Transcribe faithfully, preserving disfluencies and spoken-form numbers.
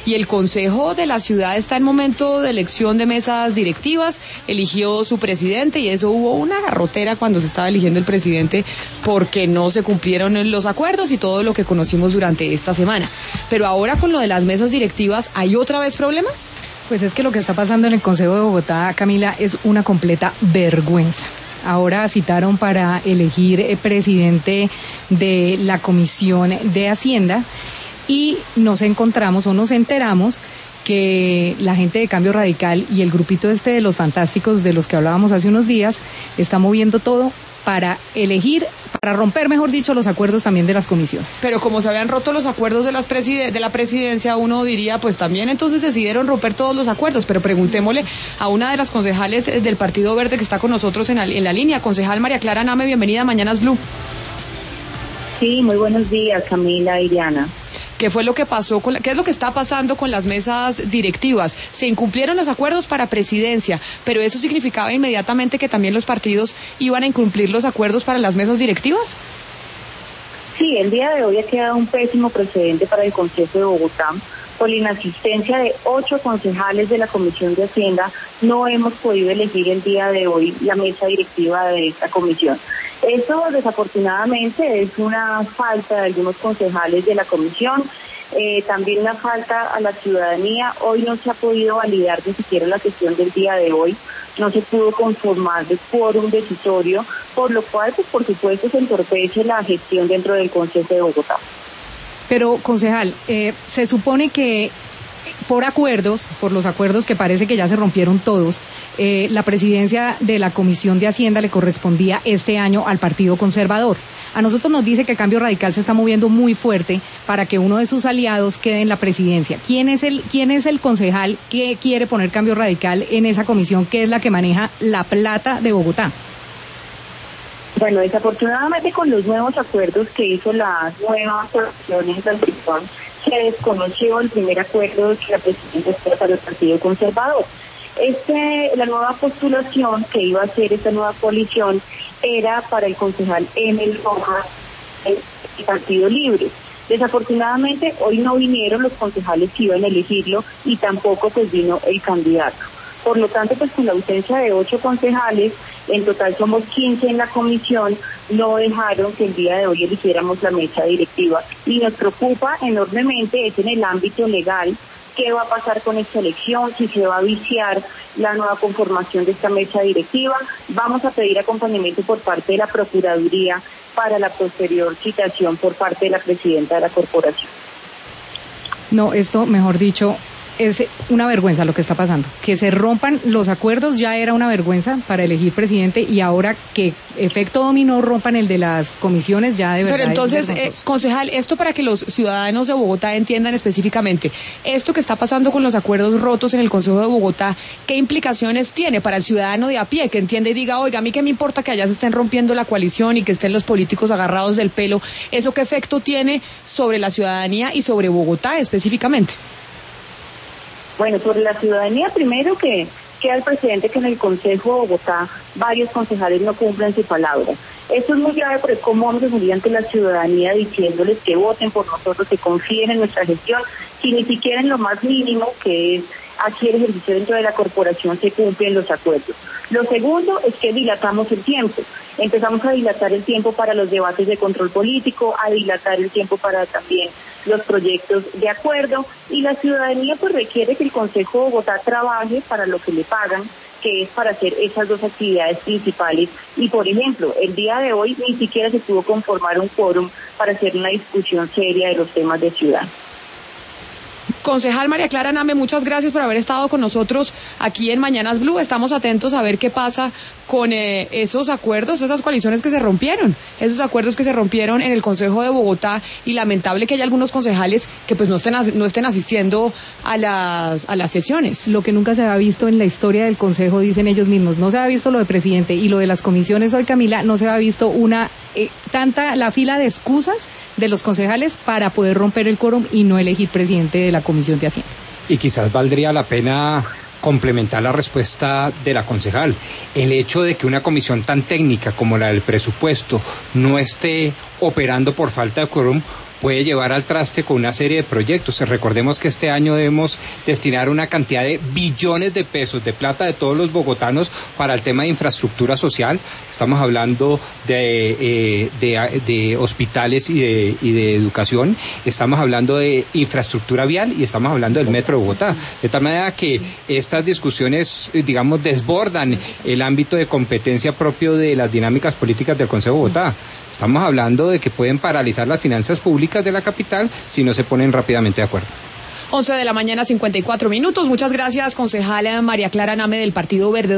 y el Consejo de la Ciudad está en momento de elección de mesas directivas, eligió su presidente y eso hubo una garrotera cuando se estaba eligiendo el presidente porque no se cumplieron los acuerdos y todo lo que conocimos durante esta semana. Pero ahora con lo de las mesas directivas, ¿hay otra vez problemas? Pues es que lo que está pasando en el Consejo de Bogotá, Camila, es una completa vergüenza. Ahora citaron para elegir eh, presidente de la Comisión de Hacienda y nos encontramos o nos enteramos que la gente de Cambio Radical y el grupito este de los fantásticos de los que hablábamos hace unos días está moviendo todo para elegir, para romper, mejor dicho, los acuerdos también de las comisiones. Pero como se habían roto los acuerdos de, las preside- de la presidencia, uno diría, pues también entonces decidieron romper todos los acuerdos. Pero preguntémosle a una de las concejales del Partido Verde que está con nosotros en la, en la línea, concejal María Clara Name, bienvenida a Mañanas Blue. Sí, muy buenos días, Camila y Diana. ¿Qué fue lo que pasó con la, qué es lo que está pasando con las mesas directivas? Se incumplieron los acuerdos para presidencia, pero eso significaba inmediatamente que también los partidos iban a incumplir los acuerdos para las mesas directivas. Sí, el día de hoy ha quedado un pésimo precedente para el Consejo de Bogotá. Por la inasistencia de ocho concejales de la Comisión de Hacienda, no hemos podido elegir el día de hoy la mesa directiva de esta comisión. Esto, desafortunadamente, es una falta de algunos concejales de la comisión, eh, también una falta a la ciudadanía. Hoy no se ha podido validar ni siquiera la sesión del día de hoy, no se pudo conformar de quórum decisorio, por lo cual, pues, por supuesto, se entorpece la gestión dentro del Consejo de Bogotá. Pero, concejal, eh, se supone que por acuerdos, por los acuerdos que parece que ya se rompieron todos, eh, la presidencia de la Comisión de Hacienda le correspondía este año al Partido Conservador. A nosotros nos dice que Cambio Radical se está moviendo muy fuerte para que uno de sus aliados quede en la presidencia. ¿Quién es el, quién es el concejal que quiere poner Cambio Radical en esa comisión que es la que maneja la plata de Bogotá? Bueno, desafortunadamente con los nuevos acuerdos que hizo la nueva coalición en transición, se desconoció el primer acuerdo que la presidenta espera para el Partido Conservador. Este, la nueva postulación que iba a hacer esta nueva coalición era para el concejal Emil Rojas, el Partido Libre. Desafortunadamente hoy no vinieron los concejales que iban a elegirlo y tampoco pues vino el candidato. Por lo tanto, pues con la ausencia de ocho concejales, en total somos quince en la comisión, no dejaron que el día de hoy eligiéramos la mesa directiva. Y nos preocupa enormemente, es en el ámbito legal, qué va a pasar con esta elección, si se va a viciar la nueva conformación de esta mesa directiva. Vamos a pedir acompañamiento por parte de la Procuraduría para la posterior citación por parte de la presidenta de la corporación. No, esto, mejor dicho, es una vergüenza lo que está pasando. Que se rompan los acuerdos ya era una vergüenza para elegir presidente y ahora que efecto dominó rompan el de las comisiones ya de verdad. Pero entonces, eh, concejal, esto para que los ciudadanos de Bogotá entiendan específicamente, esto que está pasando con los acuerdos rotos en el Consejo de Bogotá, ¿qué implicaciones tiene para el ciudadano de a pie que entiende y diga, oiga, a mí qué me importa que allá se estén rompiendo la coalición y que estén los políticos agarrados del pelo? ¿Eso qué efecto tiene sobre la ciudadanía y sobre Bogotá específicamente? Bueno, sobre la ciudadanía, primero que queda el precedente que en el Consejo de Bogotá varios concejales no cumplen su palabra. Esto es muy grave porque cómo vamos a salir ante la ciudadanía diciéndoles que voten por nosotros, que confíen en nuestra gestión, si ni siquiera en lo más mínimo, que es aquí el ejercicio dentro de la corporación, se cumplen los acuerdos. Lo segundo es que dilatamos el tiempo. Empezamos a dilatar el tiempo para los debates de control político, a dilatar el tiempo para también los proyectos de acuerdo, y la ciudadanía pues requiere que el Consejo de Bogotá trabaje para lo que le pagan, que es para hacer esas dos actividades principales. Y por ejemplo, el día de hoy ni siquiera se pudo conformar un quórum para hacer una discusión seria de los temas de ciudad. Concejal María Clara Name, muchas gracias por haber estado con nosotros aquí en Mañanas Blue. Estamos atentos a ver qué pasa con eh, esos acuerdos, esas coaliciones que se rompieron, esos acuerdos que se rompieron en el Consejo de Bogotá, y lamentable que haya algunos concejales que pues no estén no estén asistiendo a las a las sesiones. Lo que nunca se había visto en la historia del Consejo, dicen ellos mismos, no se había visto lo de presidente y lo de las comisiones hoy, Camila, no se había visto una eh, tanta la fila de excusas de los concejales para poder romper el quórum y no elegir presidente de la Comisión de Hacienda. Y quizás valdría la pena complementar la respuesta de la concejal. El hecho de que una comisión tan técnica como la del presupuesto no esté operando por falta de quórum puede llevar al traste con una serie de proyectos. Recordemos que este año debemos destinar una cantidad de billones de pesos de plata de todos los bogotanos para el tema de infraestructura social. Estamos hablando de, eh, de, de hospitales y de, y de educación, estamos hablando de infraestructura vial y estamos hablando del Metro de Bogotá. De tal manera que estas discusiones, digamos, desbordan el ámbito de competencia propio de las dinámicas políticas del Consejo de Bogotá. Estamos hablando de que pueden paralizar las finanzas públicas de la capital si no se ponen rápidamente de acuerdo. once de la mañana, cincuenta y cuatro minutos. Muchas gracias, concejala María Clara Name del Partido Verde.